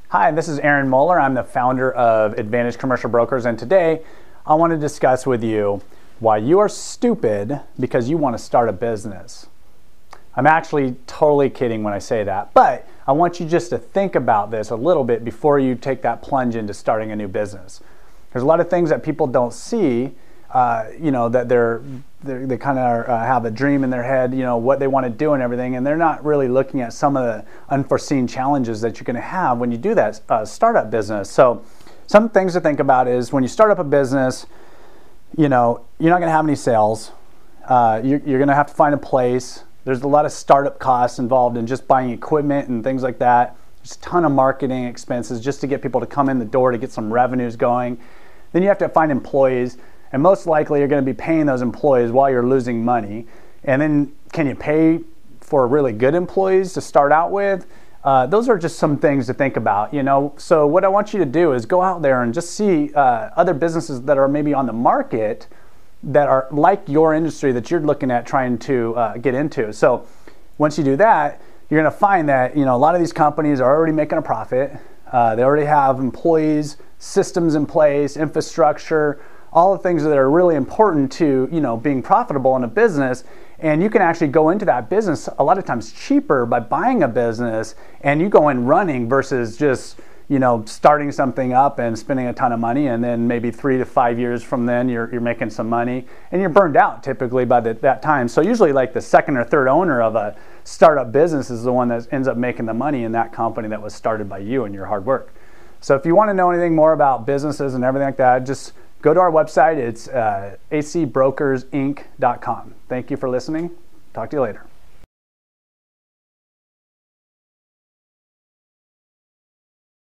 Hi, this is Aaron Moeller. I'm the founder of Advantage Commercial Brokers, and today I want to discuss with you why you are stupid because you want to start a business. I'm actually totally kidding when I say that, but I want you just to think about this a little bit before you take that plunge into starting a new business. There's a lot of things that people don't see, that they kind of have a dream in their head, what they want to do and everything, and they're not really looking at some of the unforeseen challenges that you're going to have when you do that startup business. So some things to think about is when you start up a business, you're not going to have any sales. You're going to have to find a place. There's a lot of startup costs involved in just buying equipment and things like that. There's a ton of marketing expenses just to get people to come in the door to get some revenues going. Then you have to find employees, and most likely you're going to be paying those employees while you're losing money. And then can you pay for really good employees to start out with? Those are just some things to think about, So what I want you to do is go out there and just see other businesses that are maybe on the market that are like your industry that you're looking at trying to get into. So once you do that, you're going to find that a lot of these companies are already making a profit. They already have employees, systems in place, infrastructure, all the things that are really important to being profitable in a business. And you can actually go into that business a lot of times cheaper by buying a business, and you go in running versus just starting something up and spending a ton of money, and then maybe 3 to 5 years from then you're making some money and you're burned out typically by that time. So usually like the second or third owner of a startup business is the one that ends up making the money in that company that was started by you and your hard work. So if you want to know anything more about businesses and everything like that, just go to our website. It's acbrokersinc.com. Thank you for listening. Talk to you later.